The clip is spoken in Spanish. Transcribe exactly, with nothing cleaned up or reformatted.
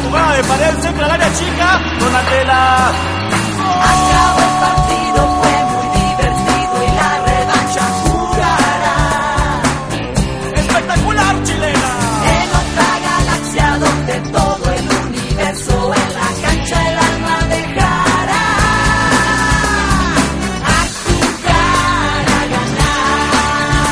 jugada de pared, centro al área chica, Donatella. ¡Gol!